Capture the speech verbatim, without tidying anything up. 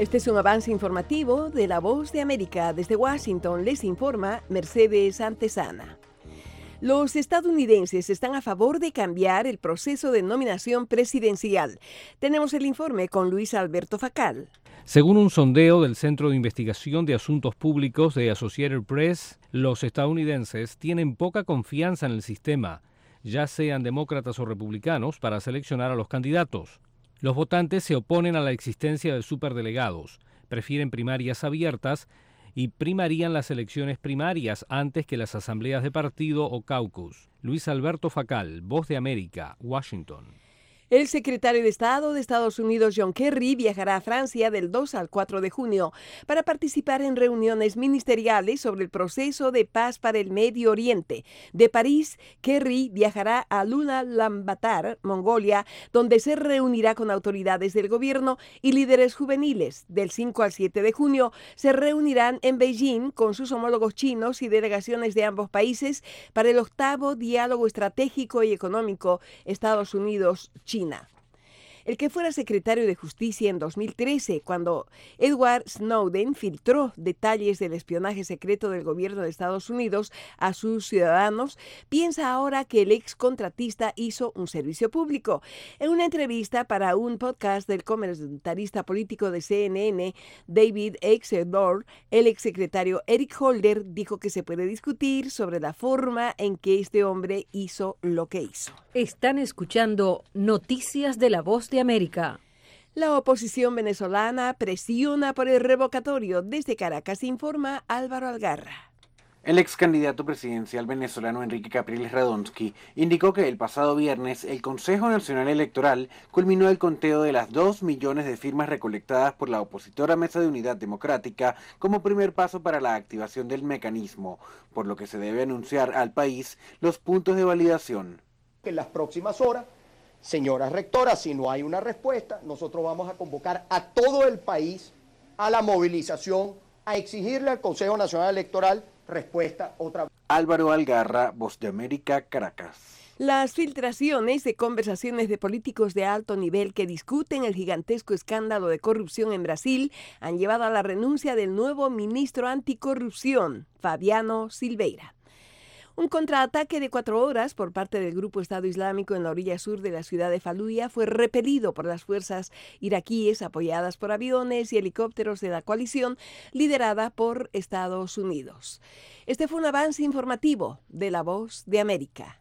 Este es un avance informativo de La Voz de América. Desde Washington les informa Mercedes Antesana. Los estadounidenses están a favor de cambiar el proceso de nominación presidencial. Tenemos el informe con Luis Alberto Facal. Según un sondeo del Centro de Investigación de Asuntos Públicos de Associated Press, los estadounidenses tienen poca confianza en el sistema, ya sean demócratas o republicanos, para seleccionar a los candidatos. Los votantes se oponen a la existencia de superdelegados, prefieren primarias abiertas y primarían las elecciones primarias antes que las asambleas de partido o caucus. Luis Alberto Facal, Voz de América, Washington. El secretario de Estado de Estados Unidos, John Kerry, viajará a Francia del dos al cuatro de junio para participar en reuniones ministeriales sobre el proceso de paz para el Medio Oriente. De París, Kerry viajará a Ulaanbaatar, Mongolia, donde se reunirá con autoridades del gobierno y líderes juveniles. Del cinco al siete de junio, se reunirán en Beijing con sus homólogos chinos y delegaciones de ambos países para el octavo diálogo estratégico y económico Estados Unidos-China. El que fuera secretario de Justicia en dos mil trece, cuando Edward Snowden filtró detalles del espionaje secreto del gobierno de Estados Unidos a sus ciudadanos, piensa ahora que el ex contratista hizo un servicio público. En una entrevista para un podcast del comentarista político de C N N, David Axelrod, el exsecretario Eric Holder dijo que se puede discutir sobre la forma en que este hombre hizo lo que hizo. Están escuchando Noticias de la Voz de América. La oposición venezolana presiona por el revocatorio. Desde Caracas informa Álvaro Algarra. El ex candidato presidencial venezolano Enrique Capriles Radonsky indicó que el pasado viernes el Consejo Nacional Electoral culminó el conteo de las dos millones de firmas recolectadas por la opositora Mesa de Unidad Democrática como primer paso para la activación del mecanismo, por lo que se debe anunciar al país los puntos de validación. En las próximas horas, señora rectora, si no hay una respuesta, nosotros vamos a convocar a todo el país a la movilización, a exigirle al Consejo Nacional Electoral respuesta otra vez. Álvaro Algarra, Voz de América, Caracas. Las filtraciones de conversaciones de políticos de alto nivel que discuten el gigantesco escándalo de corrupción en Brasil han llevado a la renuncia del nuevo ministro anticorrupción, Fabiano Silveira. Un contraataque de cuatro horas por parte del grupo Estado Islámico en la orilla sur de la ciudad de Faluya fue repelido por las fuerzas iraquíes apoyadas por aviones y helicópteros de la coalición liderada por Estados Unidos. Este fue un avance informativo de La Voz de América.